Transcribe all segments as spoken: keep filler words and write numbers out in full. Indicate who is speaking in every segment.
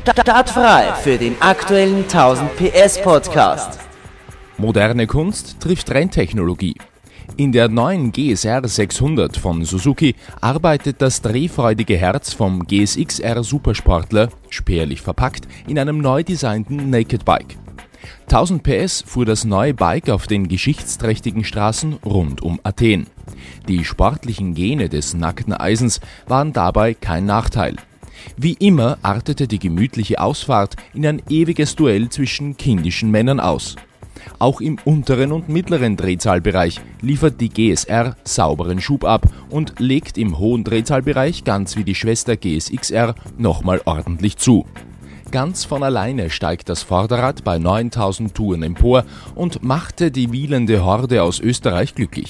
Speaker 1: Startfrei für den aktuellen tausend P S Podcast.
Speaker 2: Moderne Kunst trifft Renntechnologie. In der neuen G S R sechshundert von Suzuki arbeitet das drehfreudige Herz vom G S X R Supersportler, spärlich verpackt, in einem neu designten Naked Bike. tausend P S fuhr das neue Bike auf den geschichtsträchtigen Straßen rund um Athen. Die sportlichen Gene des nackten Eisens waren dabei kein Nachteil. Wie immer artete die gemütliche Ausfahrt in ein ewiges Duell zwischen kindischen Männern aus. Auch im unteren und mittleren Drehzahlbereich liefert die G S R sauberen Schub ab und legt im hohen Drehzahlbereich, ganz wie die Schwester G S X R, nochmal ordentlich zu. Ganz von alleine steigt das Vorderrad bei neuntausend Touren empor und machte die wielende Horde aus Österreich glücklich.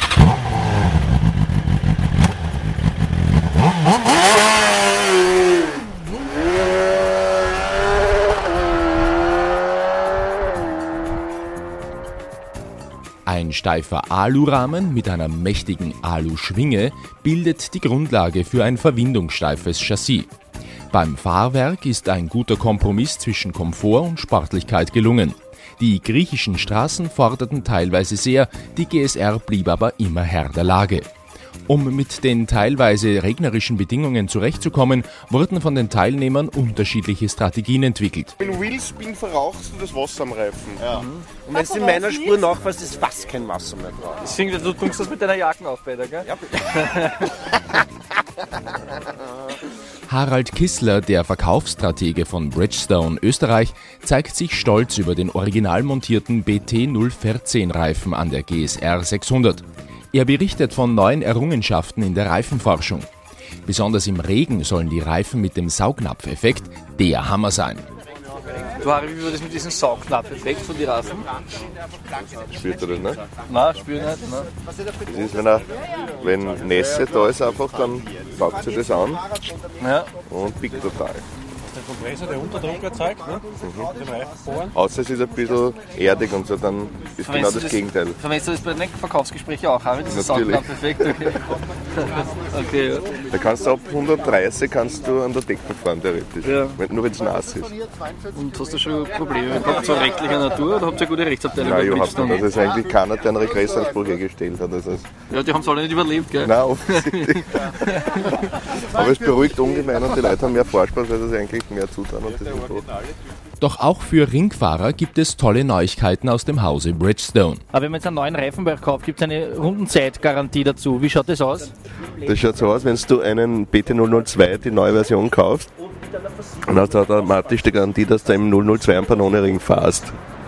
Speaker 2: Ein steifer Alurahmen mit einer mächtigen Aluschwinge bildet die Grundlage für ein verwindungssteifes Chassis. Beim Fahrwerk ist ein guter Kompromiss zwischen Komfort und Sportlichkeit gelungen. Die griechischen Straßen forderten teilweise sehr, die G S R blieb aber immer Herr der Lage. Um mit den teilweise regnerischen Bedingungen zurechtzukommen, wurden von den Teilnehmern unterschiedliche Strategien entwickelt.
Speaker 3: Wenn Wheelspin verrauchst du das Wasser am Reifen. Ja. Mhm.
Speaker 4: Und wenn du in meiner Spur nachfährst, ist fast kein Wasser mehr drauf.
Speaker 5: Deswegen, du tust das mit deiner Jacke auf, Peter, gell? Ja, bitte.
Speaker 2: Harald Kissler, der Verkaufsstratege von Bridgestone Österreich, zeigt sich stolz über den original montierten B T null vierzehn Reifen an der G S R sechshundert. Er berichtet von neuen Errungenschaften in der Reifenforschung. Besonders im Regen sollen die Reifen mit dem Saugnapfeffekt der Hammer sein.
Speaker 5: Du, Harry, wie war das mit diesem Saugnapfeffekt von den Reifen?
Speaker 3: Spürt er das nicht?
Speaker 5: Nein, spürt nicht. Nein.
Speaker 3: Das ist, wenn, er, wenn Nässe da ist, einfach, dann saugt sich das an
Speaker 5: ja.
Speaker 3: und pickt total.
Speaker 6: Der Kompressor, der Unterdruck erzeugt, ne? Mhm. Den Reifenbohren.
Speaker 3: Außer es ist ein bisschen erdig und so, dann ist genau das, das Gegenteil.
Speaker 5: Verwendest du das bei den Verkaufsgesprächen auch, Harry? Das ist Saugnapfeffekt, okay. okay ja.
Speaker 3: Da kannst du ab hundertdreißig kannst du an der Decke fahren, theoretisch. Ja. Wenn, nur wenn es nass ist.
Speaker 5: Und hast du schon Probleme gehabt, so rechtlicher Natur, oder habt ihr eine gute Rechtsabteilung?
Speaker 3: Nein, überhaupt nicht. Also ist eigentlich keiner, der einen Regressanspruch hergestellt hat. Also
Speaker 5: ja, die haben es alle nicht überlebt, gell?
Speaker 3: Nein, offensichtlich. Aber es beruhigt ungemein und die Leute haben mehr Vorspaß, weil sie eigentlich mehr zutrauen und das ist gut.
Speaker 2: Doch auch für Ringfahrer gibt es tolle Neuigkeiten aus dem Hause Bridgestone.
Speaker 5: Aber wenn man jetzt einen neuen Reifen kauft, gibt es eine Rundenzeitgarantie dazu. Wie schaut das aus?
Speaker 3: Das schaut so aus, wenn du einen B T null null zwei, die neue Version, kaufst, dann hast du automatisch die Garantie, dass du im null null zwei einen Pannone-Ring fährst.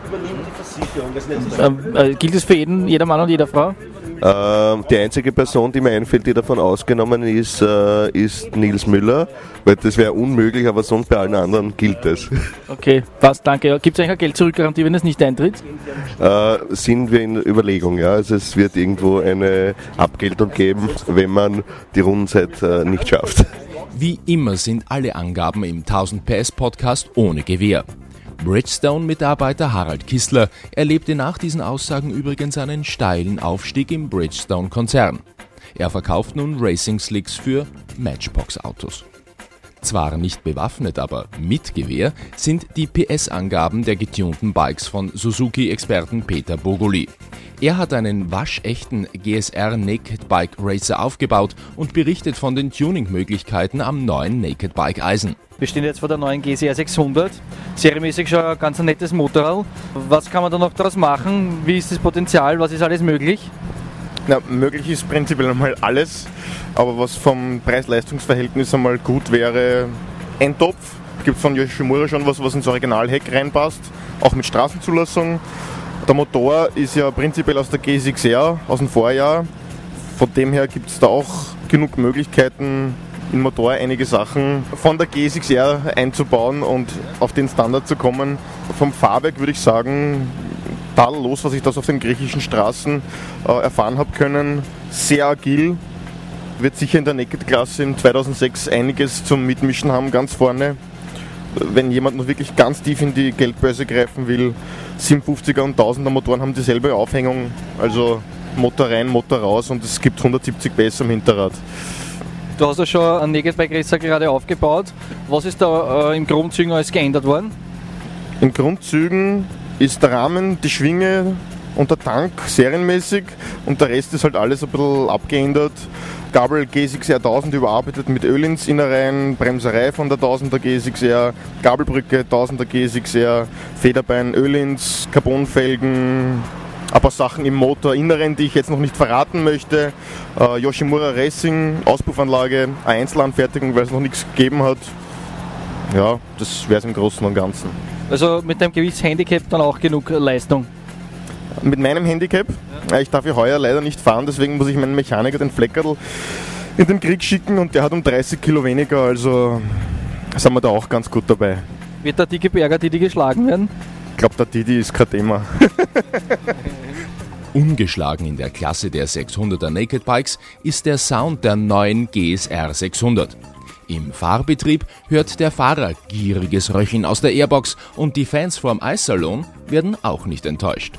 Speaker 5: Ähm, äh, gilt das für jeden, jeder Mann und jede Frau?
Speaker 3: Äh, die einzige Person, die mir einfällt, die davon ausgenommen ist, äh, ist Nils Müller, weil das wäre unmöglich, aber sonst bei allen anderen gilt das.
Speaker 5: Okay, passt, danke. Gibt es eigentlich eine Geld-Zurück-Garantie, wenn es nicht eintritt?
Speaker 3: Äh, sind wir in Überlegung, ja. Also es wird irgendwo eine Abgeltung geben, wenn man die Rundenzeit äh, nicht schafft.
Speaker 2: Wie immer sind alle Angaben im tausend P S Podcast ohne Gewähr. Bridgestone-Mitarbeiter Harald Kissler erlebte nach diesen Aussagen übrigens einen steilen Aufstieg im Bridgestone-Konzern. Er verkauft nun Racing-Slicks für Matchbox-Autos. Zwar nicht bewaffnet, aber mit Gewehr sind die P S-Angaben der getunten Bikes von Suzuki-Experten Peter Bogoli. Er hat einen waschechten G S R Naked Bike Racer aufgebaut und berichtet von den Tuning-Möglichkeiten am neuen Naked Bike Eisen.
Speaker 5: Wir stehen jetzt vor der neuen G S R sechshundert. Serienmäßig schon ein ganz nettes Motorrad. Was kann man da noch daraus machen? Wie ist das Potenzial? Was ist alles möglich?
Speaker 6: Na, möglich ist prinzipiell einmal alles, aber was vom Preis-Leistungs-Verhältnis einmal gut wäre, ein Topf. Gibt von Yoshimura schon was, was ins Originalheck reinpasst, auch mit Straßenzulassung. Der Motor ist ja prinzipiell aus der G S X R, aus dem Vorjahr. Von dem her gibt es da auch genug Möglichkeiten, im Motor einige Sachen von der G S X R einzubauen und auf den Standard zu kommen. Vom Fahrwerk würde ich sagen, tadellos, was ich das auf den griechischen Straßen äh, erfahren habe können. Sehr agil, wird sicher in der Naked-Klasse im zweitausendsechs einiges zum Mitmischen haben, ganz vorne. Wenn jemand noch wirklich ganz tief in die Geldbörse greifen will, siebenhundertfünfziger und tausender Motoren haben dieselbe Aufhängung, also Motor rein, Motor raus und es gibt hundertsiebzig PS am Hinterrad.
Speaker 5: Du hast ja schon einen Naked Bike Racer gerade aufgebaut. Was ist da äh, im Grundzügen alles geändert worden?
Speaker 6: In Grundzügen ist der Rahmen, die Schwinge und der Tank serienmäßig und der Rest ist halt alles ein bisschen abgeändert. Gabel G S X R tausend überarbeitet mit Öhlins-Innereien, Bremserei von der tausender G S X R, Gabelbrücke tausender G S X R, Federbein Öhlins, Carbonfelgen, ein paar Sachen im Motorinneren, die ich jetzt noch nicht verraten möchte. Äh, Yoshimura Racing, Auspuffanlage, eine Einzelanfertigung, weil es noch nichts gegeben hat. Ja, das wäre es im Großen und Ganzen.
Speaker 5: Also mit deinem Gewichtshandicap dann auch genug Leistung?
Speaker 6: Mit meinem Handicap? Ja. Ich darf ja heuer leider nicht fahren, deswegen muss ich meinen Mechaniker, den Fleckerl, in den Krieg schicken und der hat um dreißig Kilo weniger, also sind wir da auch ganz gut dabei.
Speaker 5: Wird der dicke Berger Didi geschlagen werden?
Speaker 6: Ich glaube, der Didi ist kein Thema.
Speaker 2: Ungeschlagen in der Klasse der sechshunderter Naked Bikes ist der Sound der neuen G S R sechshundert. Im Fahrbetrieb hört der Fahrer gieriges Röcheln aus der Airbox und die Fans vorm Eissalon werden auch nicht enttäuscht.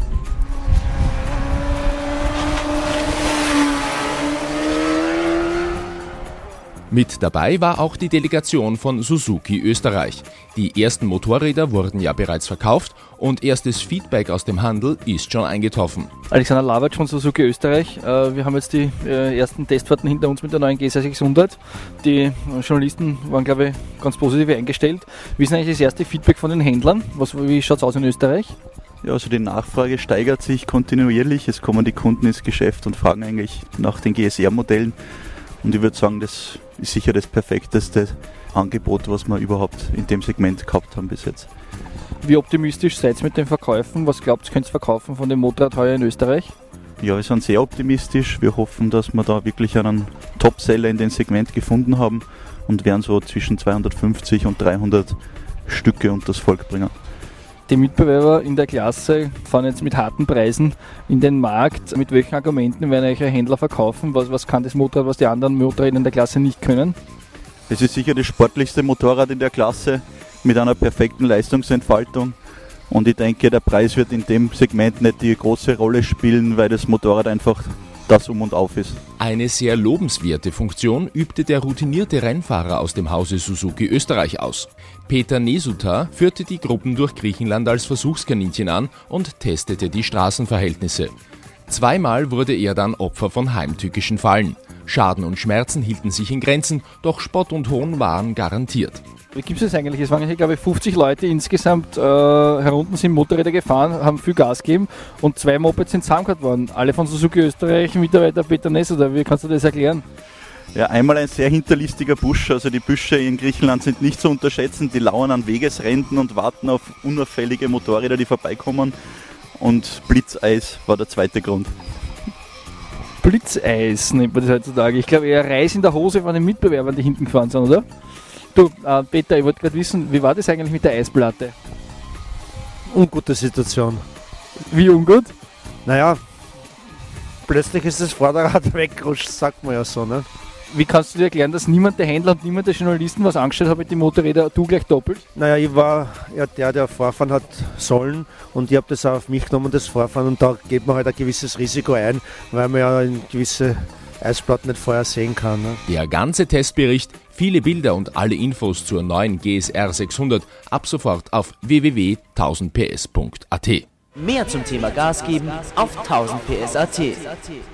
Speaker 2: Mit dabei war auch die Delegation von Suzuki Österreich. Die ersten Motorräder wurden ja bereits verkauft und erstes Feedback aus dem Handel ist schon eingetroffen.
Speaker 5: Alexander Lawatsch von Suzuki Österreich. Wir haben jetzt die ersten Testfahrten hinter uns mit der neuen G S R sechshundert. Die Journalisten waren, glaube ich, ganz positiv eingestellt. Wie ist eigentlich das erste Feedback von den Händlern? Was, wie schaut es aus in Österreich?
Speaker 7: Ja, also die Nachfrage steigert sich kontinuierlich. Es kommen die Kunden ins Geschäft und fragen eigentlich nach den G S R-Modellen. Und ich würde sagen, das ist sicher das perfekteste Angebot, was wir überhaupt in dem Segment gehabt haben bis jetzt.
Speaker 5: Wie optimistisch seid ihr mit den Verkäufen? Was glaubt ihr, könnt ihr verkaufen von dem Motorrad heuer in Österreich?
Speaker 7: Ja, wir sind sehr optimistisch. Wir hoffen, dass wir da wirklich einen Topseller in dem Segment gefunden haben und werden so zwischen zweihundertfünfzig und dreihundert Stücke unter das Volk bringen.
Speaker 5: Die Mitbewerber in der Klasse fahren jetzt mit harten Preisen in den Markt. Mit welchen Argumenten werden euch Händler verkaufen? Was, was kann das Motorrad, was die anderen Motorräder in der Klasse nicht können?
Speaker 7: Es ist sicher das sportlichste Motorrad in der Klasse mit einer perfekten Leistungsentfaltung. Und ich denke, der Preis wird in dem Segment nicht die große Rolle spielen, weil das Motorrad einfach das um und auf ist.
Speaker 2: Eine sehr lobenswerte Funktion übte der routinierte Rennfahrer aus dem Hause Suzuki Österreich aus. Peter Nesuta führte die Gruppen durch Griechenland als Versuchskaninchen an und testete die Straßenverhältnisse. Zweimal wurde er dann Opfer von heimtückischen Fallen. Schaden und Schmerzen hielten sich in Grenzen, doch Spott und Hohn waren garantiert.
Speaker 5: Wie gibt es das eigentlich? Es waren, ich glaube, fünfzig Leute insgesamt äh, herunten, sind Motorräder gefahren, haben viel Gas gegeben und zwei Mopeds sind zusammengehört worden. Alle von Suzuki Österreich, Mitarbeiter Peter Nesuta. Wie kannst du das erklären?
Speaker 7: Ja, einmal ein sehr hinterlistiger Busch. Also die Büsche in Griechenland sind nicht zu unterschätzen. Die lauern an Wegesrändern und warten auf unauffällige Motorräder, die vorbeikommen. Und Blitzeis war der zweite Grund.
Speaker 5: Blitzeis nennt man das heutzutage. Ich glaube eher Reis in der Hose von den Mitbewerbern, die hinten gefahren sind, oder? Du, äh, Peter, ich wollte gerade wissen, wie war das eigentlich mit der Eisplatte?
Speaker 4: Ungute Situation.
Speaker 5: Wie ungut?
Speaker 4: Naja, plötzlich ist das Vorderrad weggerutscht, sagt man ja so, ne?
Speaker 5: Wie kannst du dir erklären, dass niemand der Händler und niemand der Journalisten was angestellt hat mit den Motorrädern, du gleich doppelt?
Speaker 4: Naja, ich war ja der, der Vorfahren hat sollen und ich habe das auch auf mich genommen, das Vorfahren, und da geht man halt ein gewisses Risiko ein, weil man ja in gewisse Eisplatten nicht vorher sehen kann. Ne?
Speaker 2: Der ganze Testbericht, viele Bilder und alle Infos zur neuen G S R sechshundert ab sofort auf w w w punkt tausend p s punkt a t.
Speaker 1: Mehr zum Thema Gas geben auf tausend P S punkt a t.